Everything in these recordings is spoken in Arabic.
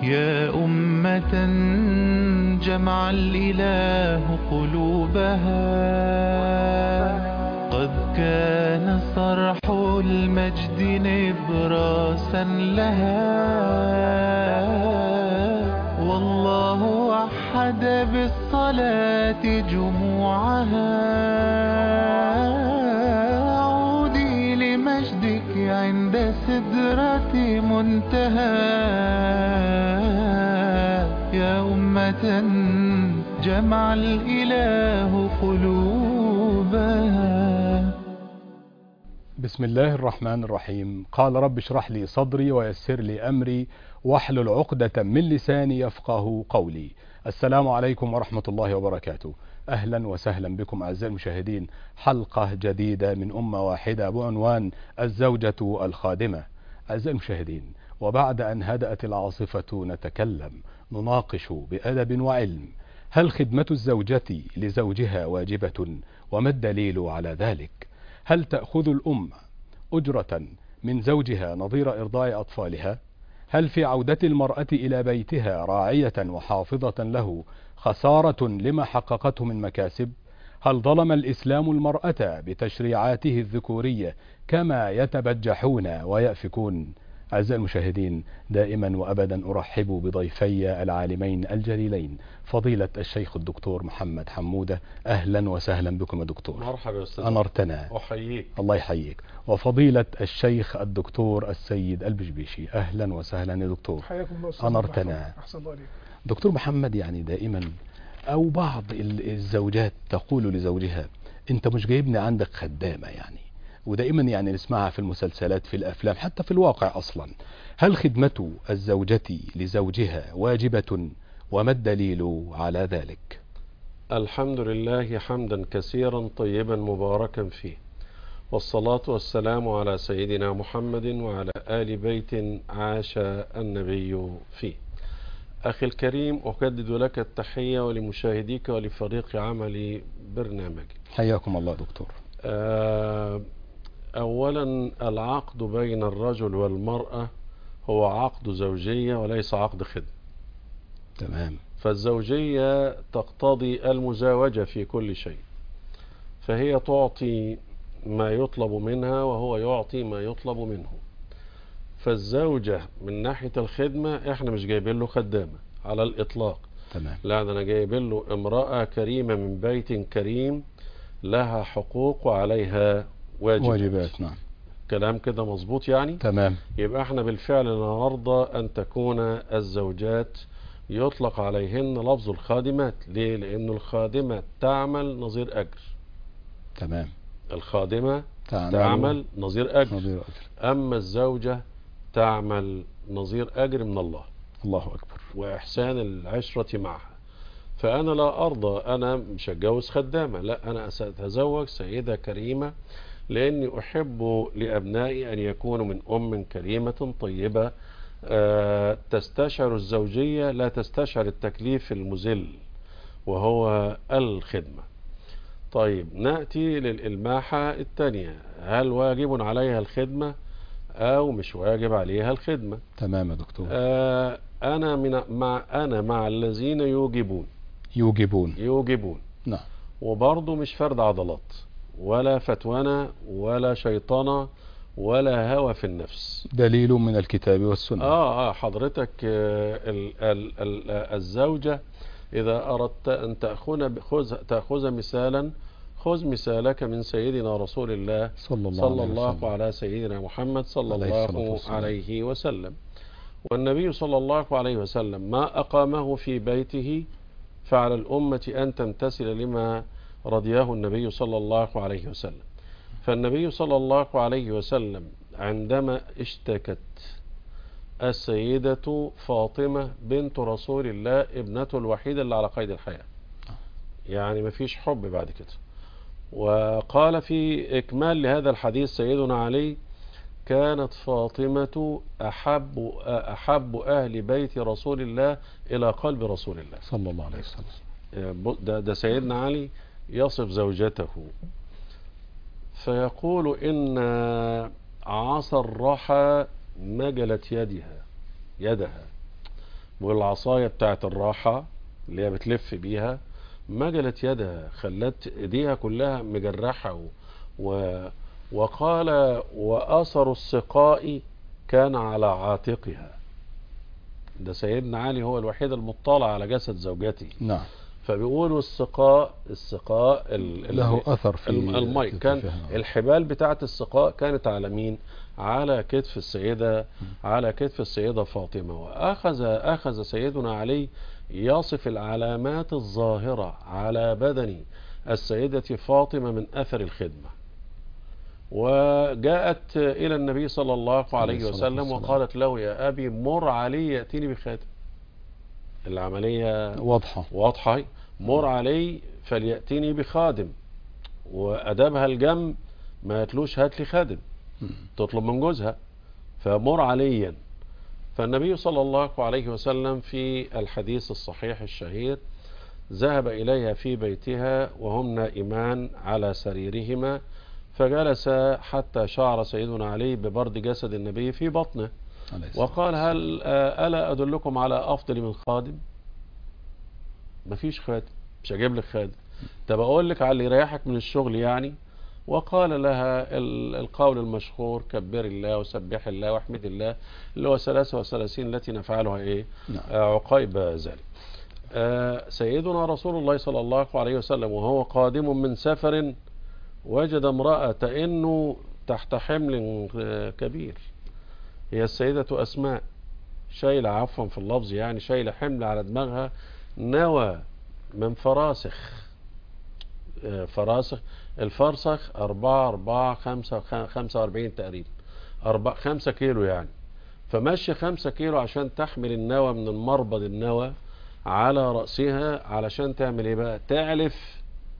يا أمة جمع الإله قلوبها، قد كان صرح المجد نبراسا لها، والله وحد بالصلاة جموعها. عودي لمجدك عند سدرة منتهى، يا أمة جمع الإله قلوبها. بسم الله الرحمن الرحيم. قال رب اشرح لي صدري ويسر لي أمري واحلل عقدة من لساني يفقه قولي. السلام عليكم ورحمة الله وبركاته. أهلا وسهلا بكم أعزائي المشاهدين، حلقة جديدة من أمة واحدة بعنوان الزوجة الخادمة. أعزائي المشاهدين، وبعد أن هدأت العاصفة نتكلم نناقش بأدب وعلم: هل خدمة الزوجة لزوجها واجبة؟ وما الدليل على ذلك؟ هل تأخذ الأم أجرة من زوجها نظير إرضاء أطفالها؟ هل في عودة المرأة إلى بيتها راعية وحافظة له خسارة لما حققته من مكاسب؟ هل ظلم الإسلام المرأة بتشريعاته الذكورية كما يتبجحون ويأفكون؟ أعزائي المشاهدين، دائما وأبدا أرحب بضيفي العالمين الجليلين، فضيلة الشيخ الدكتور محمد حمودة. أهلا وسهلا بكم يا دكتور. مرحبا يا أستاذ. أنرتنا. أحييك. الله يحييك. وفضيلة الشيخ الدكتور السيد البشبيشي. أهلا وسهلا يا دكتور. حياكم الله أستاذ. أنرتنا. أحسن الله عليك دكتور محمد، يعني دائما أو بعض الزوجات تقول لزوجها: أنت مش جايبني عندك خدامة، يعني ودائما يعني نسمعها في المسلسلات في الأفلام حتى في الواقع أصلا. هل خدمة الزوجة لزوجها واجبة؟ وما الدليل على ذلك؟ الحمد لله حمدا كثيرا طيبا مباركا فيه، والصلاة والسلام على سيدنا محمد وعلى آل بيت عاش النبي فيه. أخي الكريم، أجدد لك التحية ولمشاهديك ولفريق عمل برنامجي. حياكم الله دكتور. أولا، العقد بين الرجل والمرأة هو عقد زوجية وليس عقد خدمة. تمام. فالزوجية تقتضي المزاوجة في كل شيء، فهي تعطي ما يطلب منها وهو يعطي ما يطلب منه. فالزوجة من ناحية الخدمة احنا مش جايبين له خدامة على الإطلاق. تمام. لا، أنا جايبين له امرأة كريمة من بيت كريم لها حقوق وعليها واجبات. نعم. كلام كده مظبوط يعني. تمام. يبقى احنا بالفعل نرضى أن تكون الزوجات يطلق عليهن لفظ الخادمات. ليه؟ لأن الخادمة تعمل نظير أجر. تمام. الخادمة تعمل نظير أجر. أما الزوجة تعمل نظير أجر من الله. الله أكبر. وإحسان العشرة معها. فأنا لا أرضى، أنا مش هتجوز خدامة، لا، أنا سأتزوج سيدة كريمة، لأني أحب لأبنائي أن يكونوا من أم كريمة طيبة تستشعر الزوجية، لا تستشعر التكليف المذل وهو الخدمة. طيب، نأتي للإلماحة الثانية: هل واجب عليها الخدمة أو مش واجب عليها الخدمة؟ تمام يا دكتور. أنا مع الذين يوجبون. نعم. وبرضه مش فرد عضلات ولا فتوانة ولا شيطنة ولا هوى في النفس. دليل من الكتاب والسنة. حضرتك الزوجة إذا أردت أن تأخذ مثالا، خذ مثالك من سيدنا رسول الله صلى الله على سيدنا محمد صلى الله عليه وسلم. والنبي صلى الله عليه وسلم ما أقامه في بيته، فعلى الأمة أن تمتثل لما رضياه النبي صلى الله عليه وسلم. فالنبي صلى الله عليه وسلم عندما اشتكت السيدة فاطمة بنت رسول الله، ابنته الوحيدة اللي على قيد الحياة، يعني ما فيش حب بعد كده، وقال في إكمال لهذا الحديث سيدنا علي: كانت فاطمة أحب أهل بيت رسول الله إلى قلب رسول الله صلى الله عليه وسلم. ده سيدنا علي يصف زوجته فيقول: إن عصا الرحى مجلت يدها، والعصاية بتاعت الراحة اللي هي بتلف بيها مجلت يدها، خلت ايديها كلها مجرحة وقال وأثر السقاء كان على عاتقها. ده سيدنا علي هو الوحيد المطلع على جسد زوجته. نعم. فبيقولوا السقاء له أثر في المي، كان الحبال بتاعة السقاء كانت على مين؟ على كتف السيدة فاطمة. وأخذ سيدنا علي يصف العلامات الظاهرة على بدن السيدة فاطمة من أثر الخدمة. وجاءت إلى النبي صلى الله عليه وسلم وقالت له يا أبي مر علي يأتيني بخادم. العملية واضحة، مر علي فليأتيني بخادم. وأدبها الجم ما يتلوش هات لي خادم، تطلب من جوزها، فمر عليا. فالنبي صلى الله عليه وسلم في الحديث الصحيح الشهير ذهب إليها في بيتها وهم نائمان على سريرهما، فجلس حتى شعر سيدنا علي ببرد جسد النبي في بطنه، وقال هل ألا أدلكم على أفضل من خادم؟ مفيش خادم، مش هجيب لك خادم، طب أقول لك على اللي يريحك من الشغل يعني. وقال لها القول المشهور كبر الله وسبح الله واحمد الله، اللي هو 33 التي نفعلها ايه؟ عقيب ذلك. سيدنا رسول الله صلى الله عليه وسلم وهو قادم من سفر وجد امرأة تئن تحت حمل كبير، هي السيدة أسماء، شايلة عفوا في اللفظ يعني شايلة حمل على دماغها نوى من فراسخ. الفرسخ 45 تقريبا، 5 كيلو يعني. فمشي 5 كيلو عشان تحمل النوى من المربض النوى على رأسها، علشان تعمل ايه بقى؟ تعلف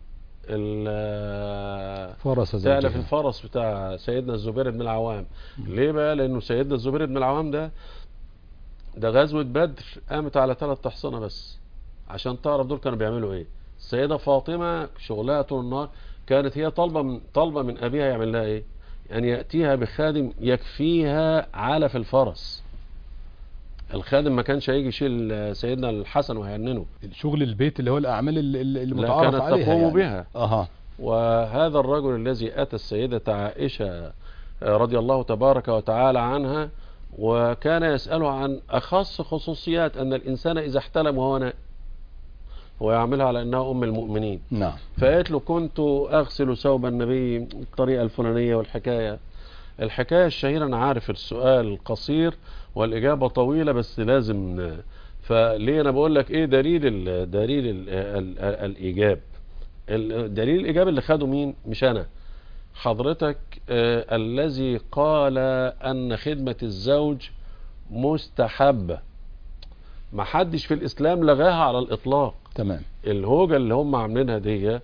الفرس بتاع سيدنا الزبير بن العوام. ليه بقى؟ لأنه سيدنا الزبير بن العوام ده غزوة بدر قامت على 3 أحصنة بس، عشان تعرف دول كانوا بيعملوا ايه. السيدة فاطمة شغلها طول النهار كانت هي طالبة من أبيها يعمل لها ايه؟ أن يأتيها بخادم يكفيها علف الفرس. الخادم ما كانش هيجي يشيل سيدنا الحسن وهيعننه. شغل البيت اللي هو الأعمال اللي متعارف عليها كانت تقوم يعني. بها. وهذا الرجل الذي أتى السيدة عائشة رضي الله تبارك وتعالى عنها وكان يسأله عن أخص خصوصيات أن الإنسان إذا احتلم وهو نائم، ويعملها على أنها أم المؤمنين. نعم. فقالت له كنت أغسل ثوب النبي بالطريقة الفلانية. الحكاية الشهيرة، أنا عارف السؤال قصير والإجابة طويلة بس لازم. فليه أنا بقول لك إيه دليل الإيجاب؟ دليل الإجابة اللي خده مين؟ مش أنا، حضرتك. الذي قال أن خدمة الزوج مستحبة، ما حدش في الإسلام لغاها على الإطلاق. تمام. الهوجة اللي هم عاملينها دي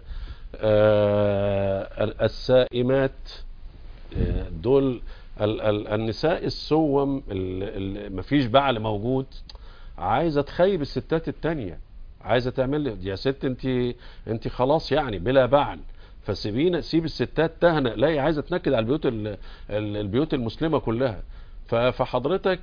السائمات دول النساء السوم مفيش بعل موجود، عايزة تخيب الستات التانية، عايزة تعمل يا ست انت خلاص يعني بلا بعل، سيب الستات تهنأ. لا، عايزة تنكد على البيوت المسلمة كلها. فحضرتك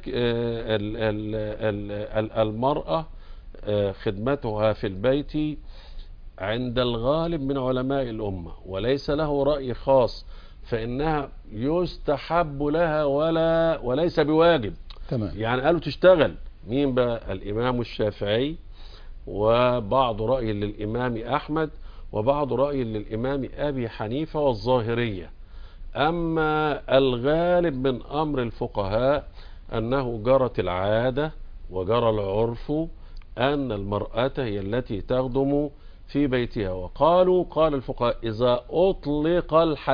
المرأة خدمتها في البيت عند الغالب من علماء الأمة وليس له رأي خاص، فإنها يستحب لها وليس بواجب. تمام. يعني قالوا تشتغل مين بقى؟ الإمام الشافعي، وبعض رأي للإمام أحمد، وبعض رأي للإمام أبي حنيفة والظاهرية. أما الغالب من أمر الفقهاء أنه جرت العادة وجرى العرف أن المرأة هي التي تخدم في بيتها. قال الفقهاء إذا أطلق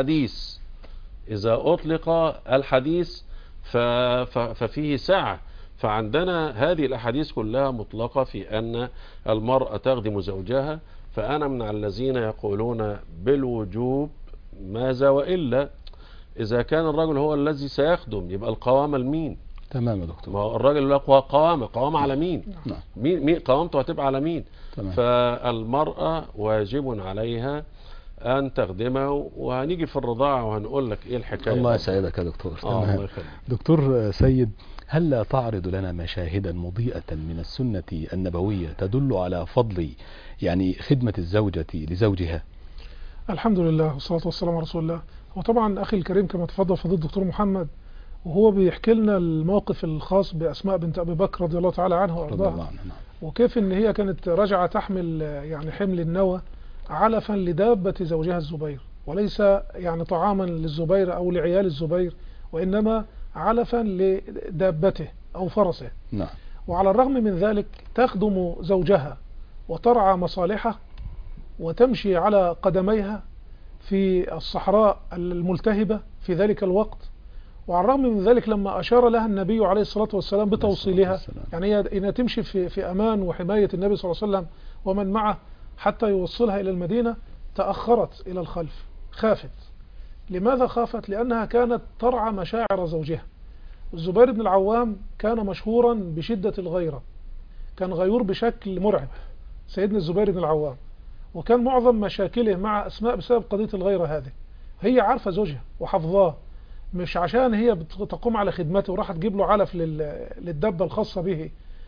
الحديث ففيه سعة. فعندنا هذه الأحاديث كلها مطلقة في أن المرأة تخدم زوجها. فأنا من الذين يقولون بالوجوب، ماذا وإلا إذا كان الرجل هو الذي سيخدم يبقى القوامة لمين؟ تمام يا دكتور. ما الراجل له قوامة على مين؟ مين قوامته هتبقى على مين؟ تمام. فالمرأة واجب عليها أن تخدمه، وهنيجي في الرضاعة وهنقول لك إيه الحكاية. الله يسعدك يا دكتور. الله يخليك. دكتور سيد، هل لا تعرض لنا مشاهدا مضيئة من السنة النبوية تدل على فضل يعني خدمة الزوجة لزوجها؟ الحمد لله والصلاة والسلام على رسول الله. وطبعا أخي الكريم كما تفضل فضيلة الدكتور محمد وهو بيحكي لنا الموقف الخاص بأسماء بنت أبي بكر رضي الله تعالى عنها وأرضاها، وكيف إن هي كانت راجعة تحمل يعني حمل النوى علفا لدابة زوجها الزبير، وليس يعني طعاما للزبير أو لعيال الزبير، وإنما علفا لدابته أو فرسه. نعم. وعلى الرغم من ذلك تخدم زوجها وترعى مصالحه وتمشي على قدميها في الصحراء الملتهبة في ذلك الوقت. وعلى الرغم من ذلك لما أشار لها النبي عليه الصلاة والسلام بتوصيلها، يعني هي إنها تمشي في أمان وحماية النبي صلى الله عليه وسلم ومن معه حتى يوصلها إلى المدينة، تأخرت إلى الخلف، خافت. لماذا خافت؟ لأنها كانت ترعى مشاعر زوجها. الزبير بن العوام كان مشهورا بشدة الغيرة، كان غيور بشكل مرعب سيدنا الزبير بن العوام، وكان معظم مشاكله مع أسماء بسبب قضية الغيرة هذه. هي عارفة زوجها وحفظاه، مش عشان هي بتقوم على خدمته وراح تجيب له علف للدبة الخاصة به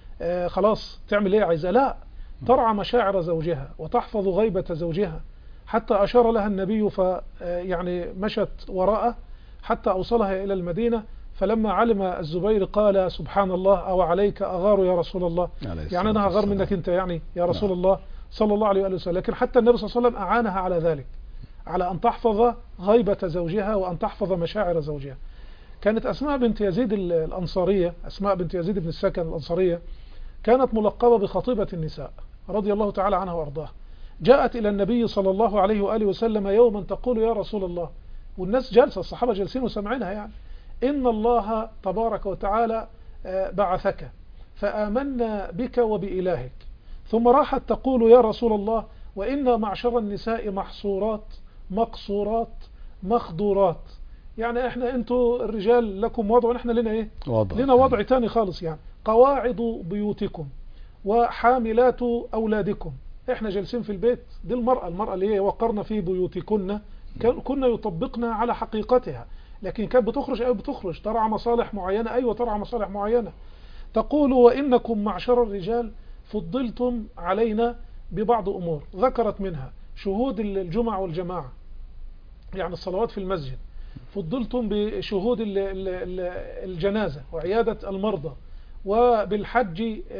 خلاص تعمل ايه عايزة، لا، ترعى مشاعر زوجها وتحفظ غيبة زوجها، حتى أشار لها النبي يعني مشت وراءه حتى أوصلها إلى المدينة. فلما علم الزبير قال سبحان الله أو عليك أغار يا رسول الله، يعني أنا هغار منك أنت يعني يا رسول الله صلى الله عليه وسلم. لكن حتى النبي صلى الله عليه وسلم أعانها على ذلك، على أن تحفظ غيبة زوجها وأن تحفظ مشاعر زوجها. كانت أسماء بنت يزيد الأنصارية، أسماء بنت يزيد بن السكن الأنصارية، كانت ملقبة بخطيبة النساء رضي الله تعالى عنها وأرضاها. جاءت إلى النبي صلى الله عليه وآله وسلم يوما تقول يا رسول الله، والناس جالسة، الصحابة جالسين وسمعينها، يعني إن الله تبارك وتعالى بعثك فآمنا بك وبإلهك. ثم راحت تقول يا رسول الله وإنا معشر النساء محصورات مقصورات مخدورات، يعني احنا انتوا الرجال لكم وضع ونحن لنا ايه لنا وضع تاني خالص، يعني قواعد بيوتكم وحاملات أولادكم. احنا جالسين في البيت، دي المرأة اللي هي وقرنا في بيوتكن، كنا يطبقنا على حقيقتها، لكن كانت بتخرج أو بتخرج ترعى مصالح معينة، أيوة ترعى مصالح معينة. تقول وإنكم معشر الرجال فضلتم علينا ببعض أمور، ذكرت منها شهود الجمعة والجماعة، يعني الصلوات في المسجد، فضلتم بشهود الجنازة وعيادة المرضى، وبالحج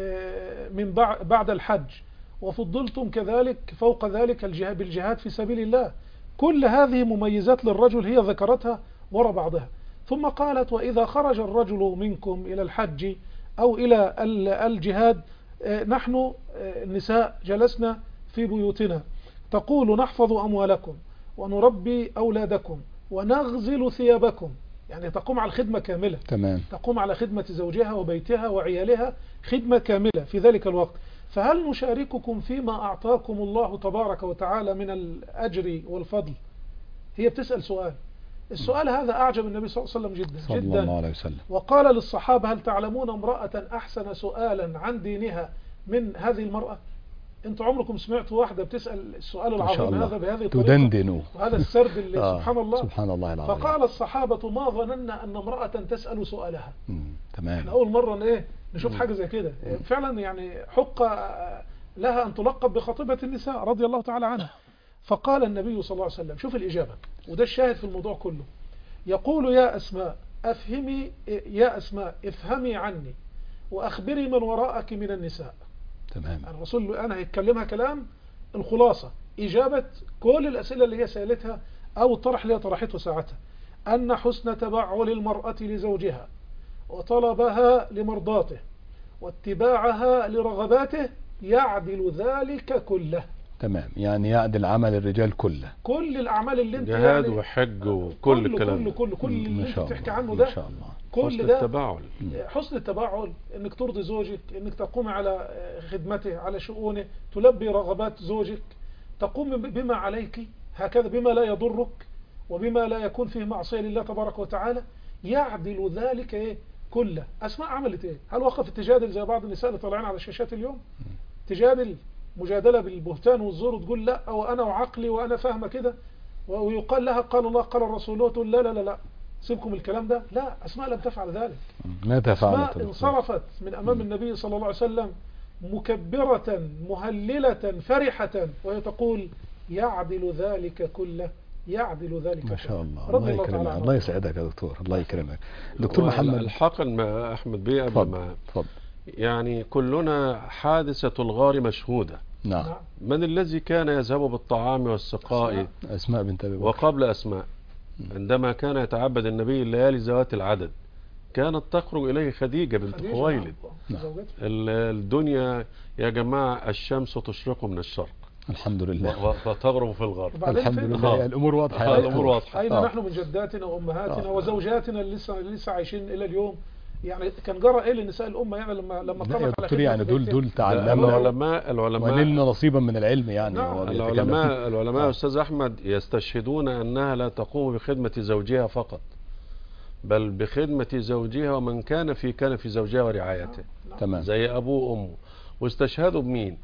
من بعد الحج، وفضلتم كذلك فوق ذلك بالجهاد في سبيل الله. كل هذه مميزات للرجل هي ذكرتها وراء بعضها. ثم قالت وإذا خرج الرجل منكم إلى الحج أو إلى الجهاد نحن النساء جلسنا في بيوتنا، تقول نحفظ أموالكم ونربي أولادكم ونغزل ثيابكم، يعني تقوم على الخدمة كاملة. تمام. تقوم على خدمة زوجها وبيتها وعيالها خدمة كاملة في ذلك الوقت. فهل نشارككم فيما أعطاكم الله تبارك وتعالى من الأجر والفضل؟ هي بتسأل سؤال، السؤال هذا أعجب النبي صلى الله عليه وسلم جدا صلى جدا. الله عليه وسلم. وقال للصحابة هل تعلمون امرأة أحسن سؤالا عن دينها من هذه المرأة؟ انتوا عمركم سمعتوا واحدة بتسأل السؤال العظيم هذا بهذه الطريقة تدندن، وهذا السرد اللي سبحان الله سبحان الله العظيم. فقال الصحابة ما ظننا أن امرأة تسأل سؤالها. تمام. احنا أول مرة نشوف حاجة زي كده فعلا، يعني حق لها أن تلقب بخطيبة النساء رضي الله تعالى عنها. فقال النبي صلى الله عليه وسلم، شوف الإجابة وده الشاهد في الموضوع كله، يقول يا أسماء أفهمي، يا أسماء افهمي عني وأخبري من وراءك من النساء. تمام. الرسول أنا هيتكلمها كلام الخلاصة، إجابة كل الأسئلة اللي هي سألتها أو الطرح اللي هي طرحته ساعتها، أن حسن تبعل المرأة لزوجها وطلبها لمرضاته واتباعها لرغباته يعدل ذلك كله. تمام، يعني يعدل عمل الرجال كله، كل الأعمال اللي انت جهاد يعني وحج وكل الكلام كل اللي انت بتحكي عنه ده ما شاء الله. كل ده التباعل. حسن التباعل، انك ترضي زوجك، انك تقوم على خدمته على شؤونه، تلبي رغبات زوجك، تقوم بما عليك هكذا بما لا يضرك وبما لا يكون فيه معصية لله تبارك وتعالى، يعدل ذلك كله. أسماء عملت ايه؟ هل وقفت تجادل زي بعض النساء اللي طالعين على الشاشات اليوم؟ تجادل مجادلة بالبهتان والزور وتقول لا وأنا وعقلي وأنا فاهمة كده، ويقال لها قال الله قال الرسول، تقول لا لا لا لا، سيبكم الكلام ده. لا، أسماء لم تفعل ذلك. ماذا فعلت؟ أسماء انصرفت من أمام النبي صلى الله عليه وسلم مكبرة مهللة فرحة، وهي تقول يعدل ذلك كله، يعدل ذلك ما شاء الله. رضي الله تعالى يكرمك، عنه. الله يسعدك يا دكتور، الله يكرمك. دكتور محمد الحقا مع أحمد بيه قبل ما اتفضل. يعني كلنا حادثة الغار مشهودة. نعم. من الذي كان يذهب بالطعام والسقاء؟ أسماء بنت أبي بكر. وقبل أسماء عندما كان يتعبد النبي الليالي ذوات العدد كانت تخرج إليه خديجة بنت خويلد. نعم. الدنيا يا جماعة الشمس تشرق من الشرق الحمد لله وتغرب في الغرب. الحمد لله. الأمور واضحة. الأمور واضحة. أين نحن من جداتنا وأمهاتنا وزوجاتنا اللي لسه عايشين إلى اليوم؟ يعني كان جرى ايه لنساء الامه يعني لما قامت على دكتور يعني دول تعلموا العلماء ونلنا نصيبا من العلم يعني. نعم. العلماء أستاذ أحمد يستشهدون أنها لا تقوم بخدمة زوجها فقط، بل بخدمة زوجها ومن كان في زوجها ورعايته. تمام. زي أبوه وأمه. واستشهدوا بمين؟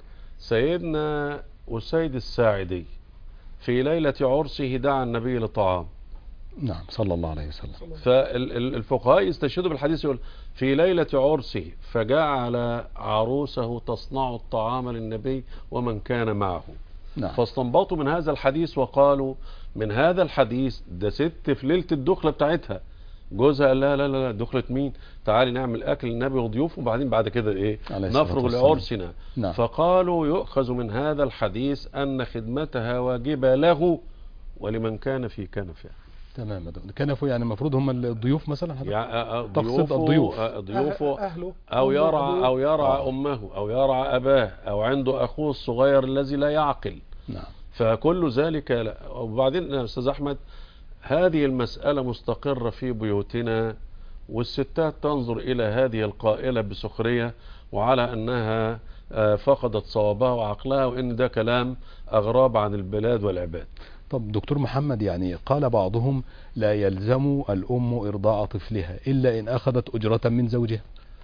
سيدنا أسيد الساعدي في ليلة عرسه دعا النبي لطعام. نعم صلى الله عليه وسلم. فالفقهاء يستشهدوا بالحديث، يقول في ليلة عرسه فجعل عروسه تصنع الطعام للنبي ومن كان معه. نعم. فاستنبطوا من هذا الحديث وقالوا من هذا الحديث ده ست في ليلة الدخلة بتاعتها جوزها قال لا لا لا دخلة مين، تعالي نعمل أكل للنبي وضيوفه وبعدين بعد كده إيه نفرغ لعرسنا. نعم. فقالوا يؤخذ من هذا الحديث أن خدمتها واجبة له ولمن كان في كنفه. تمام. كنفه يعني المفروض هم الضيوف مثلا، تقصد ضيوفه أهله أو يرعى أمه أو يرعى أباه أو عنده أخوه الصغير الذي لا يعقل. نعم. فكل ذلك لا. وبعدين يا أستاذ أحمد هذه المسألة مستقرة في بيوتنا، والستات تنظر إلى هذه القائلة بسخرية وعلى أنها فقدت صوابها وعقلها، وإن ده كلام أغراب عن البلاد والعباد. طب دكتور محمد، يعني قال بعضهم لا يلزم الأم إرضاع طفلها إلا إن أخذت أجرة من زوجها.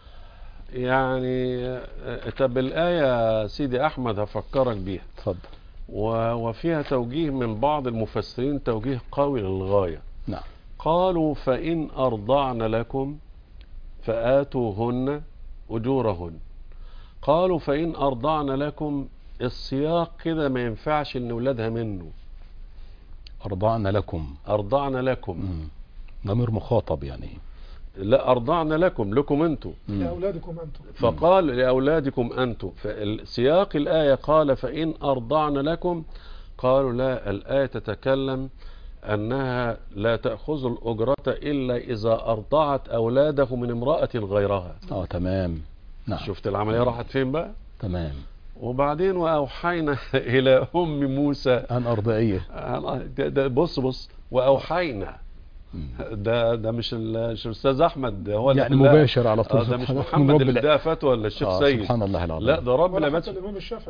يعني طب الآية سيدي أحمد هفكرك بيها. اتفضل. وفيها توجيه من بعض المفسرين توجيه قوي للغاية. نعم. قالوا فإن أرضعن لكم فآتوهن أجورهن. قالوا فإن أرضعن لكم، السياق كده ما ينفعش إن ولادها منه. أرضعن لكم ضمير مخاطب يعني. لا، أرضعن لكم أنتم لأولادكم أنتم. فقال لأولادكم أنتم. فالسياق الآية قال فإن أرضعن لكم، قالوا لا، الآية تتكلم أنها لا تأخذ الأجرة إلا إذا أرضعت أولاده من امرأة غيرها. تمام. نعم. شفت العملية راحت فين بقى؟ تمام. وبعدين وأوحينا إلى أم موسى أن أرضعيه. ده بص وأوحينا، ده مش الأستاذ أحمد هو يعني مباشر على طول. ده مش محمد اللي ده فتوى ولا الشيخ سيد. سبحان الله العظيم. لا، ده رب ولا حتى الإمام الشافعي.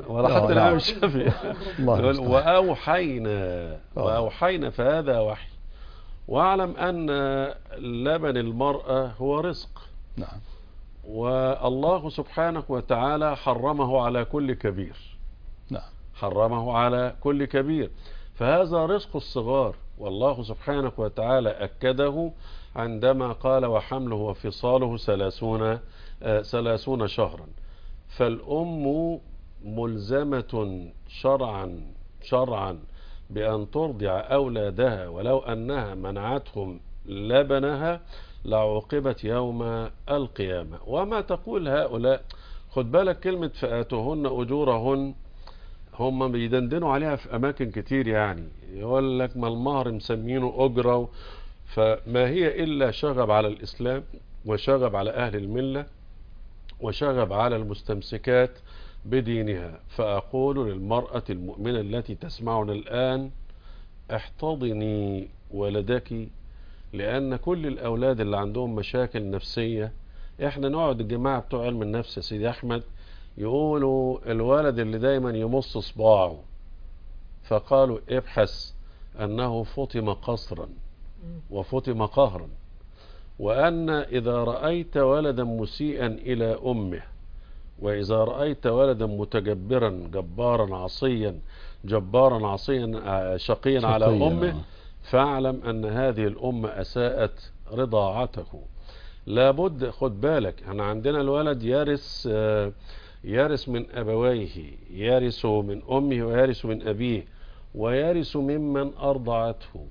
وأوحينا فهذا وحي. واعلم أن لبن المرأة هو رزق. نعم. والله سبحانه وتعالى حرمه على كل كبير. نعم. حرمه على كل كبير، فهذا رزق الصغار، والله سبحانه وتعالى أكده عندما قال وحمله وفصاله 30 شهرا. فالأم ملزمة شرعا بأن ترضع أولادها ولو أنها منعتهم لبنها لعوقبت يوم القيامة. وما تقول هؤلاء، خد بالك كلمة فآتوهن أجورهن هم بيدندنوا عليها في أماكن كتير، يعني يقول لك ما المهر مسمينه أجرة، فما هي إلا شغب على الإسلام وشغب على أهل الملة وشغب على المستمسكات بدينها. فأقول للمرأة المؤمنة التي تسمعنا الآن احتضني ولدك، لأن كل الأولاد اللي عندهم مشاكل نفسية، احنا نقعد الجماعة بتوع علم النفس يا سيدي أحمد يقولوا الولد اللي دايما يمص صباعه، فقالوا ابحث أنه فطم قصرا وفطم قهرا، وأن إذا رأيت ولدا مسيئا إلى أمه، وإذا رأيت ولدا متجبرا جبارا عصيا شقيا على أمه، فاعلم أن هذه الأمة أساءت رضاعته. لابد خد بالك، احنا عندنا الولد يرث من أبويه، يرث من أمه ويرث من أبيه ويرث ممن أرضعته،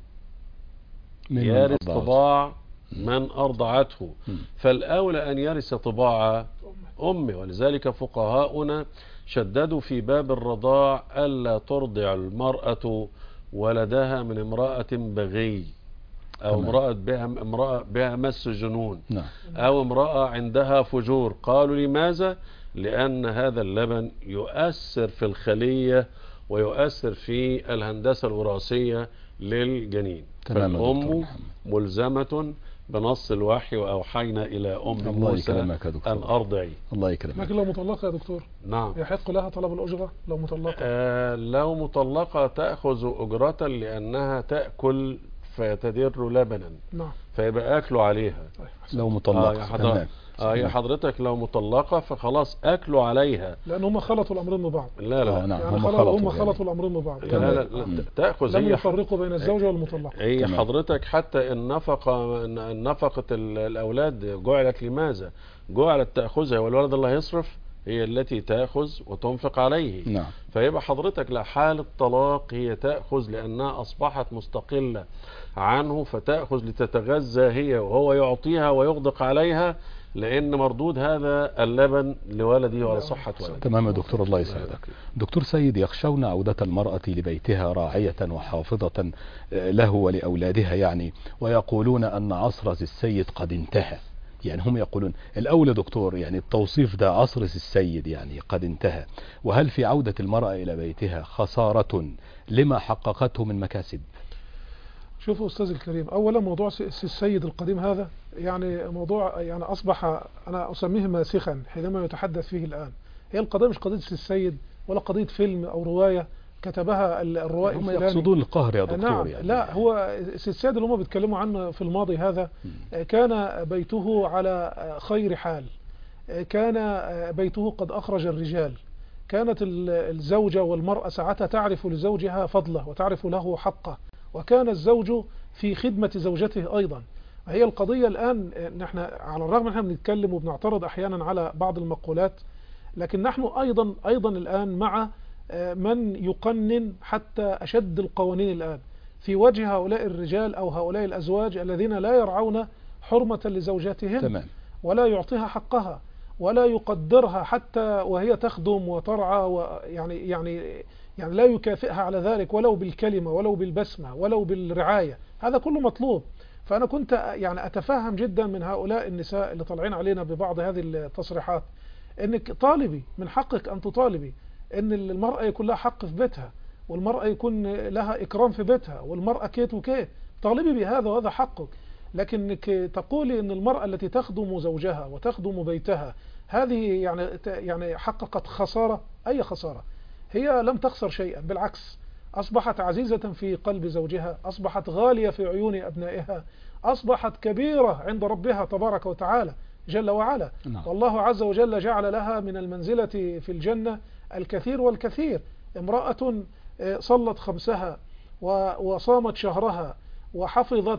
يرث طباع من أرضعته. فالأولى أن يرث طباع أمه، ولذلك فقهاؤنا شددوا في باب الرضاع ألا ترضع المرأة ولدها من امرأة بغي، أو امرأة بها مس جنون، أو امرأة عندها فجور. قالوا لماذا؟ لأن هذا اللبن يؤثر في الخلية ويؤثر في الهندسة الوراثية للجنين. فالأم ملزمة بنص الوحي وأوحينا إلى أم موسى أن أرضعي. الله يكرمك. لكن لو مطلقة يا دكتور، نعم، يحق لها طلب الأجرة لو مطلقة؟ لو مطلقة تأخذ أجرة لأنها تأكل فيتدر لبنا، نعم، فيبقى أكله عليها. لو مطلقة يا حضرتك لو مطلقة فخلاص أكلوا عليها، لأن هم خلطوا الأمرين ببعض. لا نعم، يعني هم خلطوا الأمرين ببعض. لا تأخذ، لم يفرقوا بين الزوجة والمطلقة. هي حضرتك حتى النفقة الأولاد جعلت لماذا؟ جعلت تأخذها، والولد الله يصرف هي التي تأخذ وتنفق عليه. نعم. فيبقى حضرتك لحال الطلاق هي تأخذ لأنها أصبحت مستقلة عنه، فتأخذ لتتغذى هي وهو يعطيها ويغدق عليها، لأن مردود هذا اللبن لولده ولا صحة ولده. تمام يا دكتور، الله يسعدك. دكتور سيد، يخشون عودة المرأة لبيتها راعية وحافظة له ولأولادها يعني، ويقولون أن عصر السيد قد انتهى. يعني هم يقولون الأولى دكتور، يعني التوصيف ده عصر السيد يعني قد انتهى، وهل في عودة المرأة إلى بيتها خسارة لما حققته من مكاسب؟ شوفوا أستاذ الكريم، أولا موضوع السيد القديم هذا يعني موضوع يعني أصبح أنا أسميه ماسخا حينما يتحدث فيه الآن. هي القضية مش قضية السيد ولا قضية فيلم أو رواية كتبها الروائي هم يقصدون القهر يا دكتور. نعم، يعني لا، هو السيد اللي هم بيتكلموا عنه في الماضي هذا كان بيته على خير حال، كان بيته قد أخرج الرجال، كانت الزوجة والمرأة ساعتها تعرف لزوجها فضله وتعرف له حقه، وكان الزوج في خدمة زوجته أيضا. هي القضية الآن نحن على الرغم نحن بنتكلم وبنعترض أحيانا على بعض المقولات، لكن نحن أيضا الآن مع من يقنن حتى أشد القوانين الآن في وجه هؤلاء الرجال أو هؤلاء الأزواج الذين لا يرعون حرمة لزوجاتهم. تمام. ولا يعطيها حقها ولا يقدرها حتى وهي تخدم وترعى، يعني لا يكافئها على ذلك ولو بالكلمة ولو بالبسمة ولو بالرعاية. هذا كله مطلوب. فأنا كنت يعني أتفهم جدا من هؤلاء النساء اللي طالعين علينا ببعض هذه التصريحات، إنك طالبي من حقك أن تطالبي إن المرأة يكون لها حق في بيتها، والمرأة يكون لها إكرام في بيتها، والمرأة كيت وكيت، طالبي بهذا وهذا حقك. لكنك تقولي إن المرأة التي تخدم زوجها وتخدم بيتها هذه يعني حققت خسارة. أي خسارة؟ هي لم تخسر شيئا، بالعكس أصبحت عزيزة في قلب زوجها، أصبحت غالية في عيون أبنائها، أصبحت كبيرة عند ربها تبارك وتعالى جل وعلا. والله عز وجل جعل لها من المنزلة في الجنة الكثير والكثير. امرأة صلت خمسها وصامت شهرها وحفظت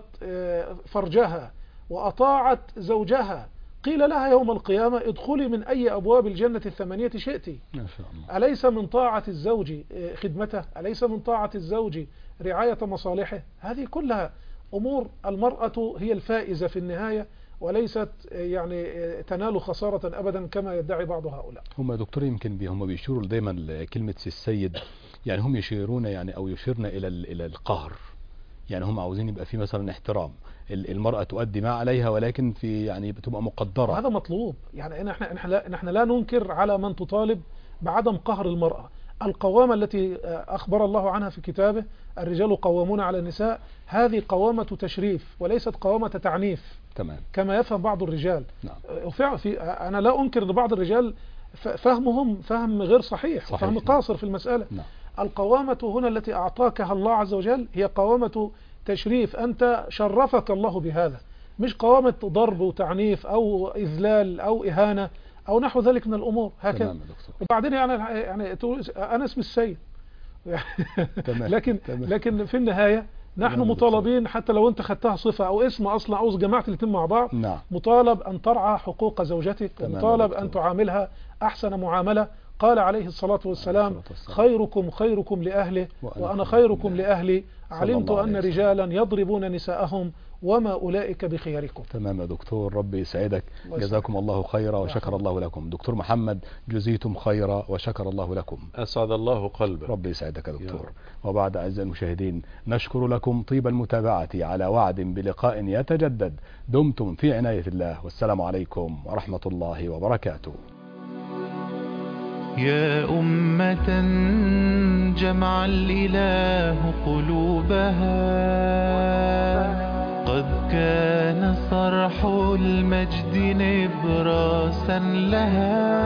فرجها وأطاعت زوجها، قيل لها يوم القيامة ادخلي من أي أبواب الجنة الثمانية شئت. ما شاء الله. أليس من طاعة الزوج خدمته؟ أليس من طاعة الزوج رعاية مصالحه؟ هذه كلها أمور المرأة هي الفائزة في النهاية، وليست يعني تنال خسارة أبدا كما يدعي بعض هؤلاء. هم يا دكتور يمكن هم بيشيروا دايما لكلمة السيد، يعني هم يشيرون يعني أو يشيرن إلى القهر. يعني هم عاوزين يبقى في مثلا احترام، المرأة تؤدي ما عليها ولكن في يعني بتبقى مقدرة. هذا مطلوب. يعني احنا لا ننكر على من تطالب بعدم قهر المرأة. القوامة التي أخبر الله عنها في كتابه الرجال قوامون على النساء، هذه قوامة تشريف وليست قوامة تعنيف. تمام. كما يفهم بعض الرجال. نعم. أنا لا أنكر أن بعض الرجال فهمهم فهم غير صحيح وفهم قاصر في المسألة. نعم. القوامة هنا التي أعطاكها الله عز وجل هي قوامة تشريف، أنت شرفك الله بهذا، مش قوامة ضرب وتعنيف أو إذلال أو إهانة أو نحو ذلك من الأمور هكذا. وبعدين يعني أنا اسمي السيد. تمام. لكن في النهاية نحن مطالبين حتى لو انت خدتها صفة او اسم اصلا او جمعت الاتنين مع بعض، نعم. مطالب ان ترعى حقوق زوجتك، ومطالب ان تعاملها احسن معاملة. قال عليه الصلاة والسلام: خيركم خيركم لأهله وأنا خيركم لأهلي، علمت أن رجالا يضربون نساءهم وما أولئك بخياركم. تمام يا دكتور، ربي يسعدك، جزاكم الله خيرا وشكر الله لكم. دكتور محمد، جزيتم خيرا وشكر الله لكم. أسعد الله قلبك. ربي يسعدك يا دكتور. وبعد أعزائي المشاهدين، نشكر لكم طيب المتابعة على وعد بلقاء يتجدد. دمتم في عناية الله، والسلام عليكم ورحمة الله وبركاته. يا أمة جمع الإله قلوبها، قد كان صرح المجد نبراسا لها،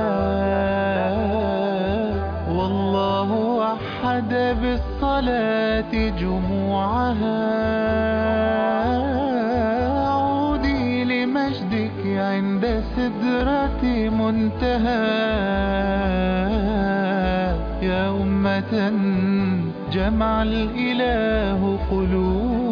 والله وحد بالصلاة جموعها. عودي لمجدك عند سدرة منتهى، يا أمة جمع الإله قلوبها.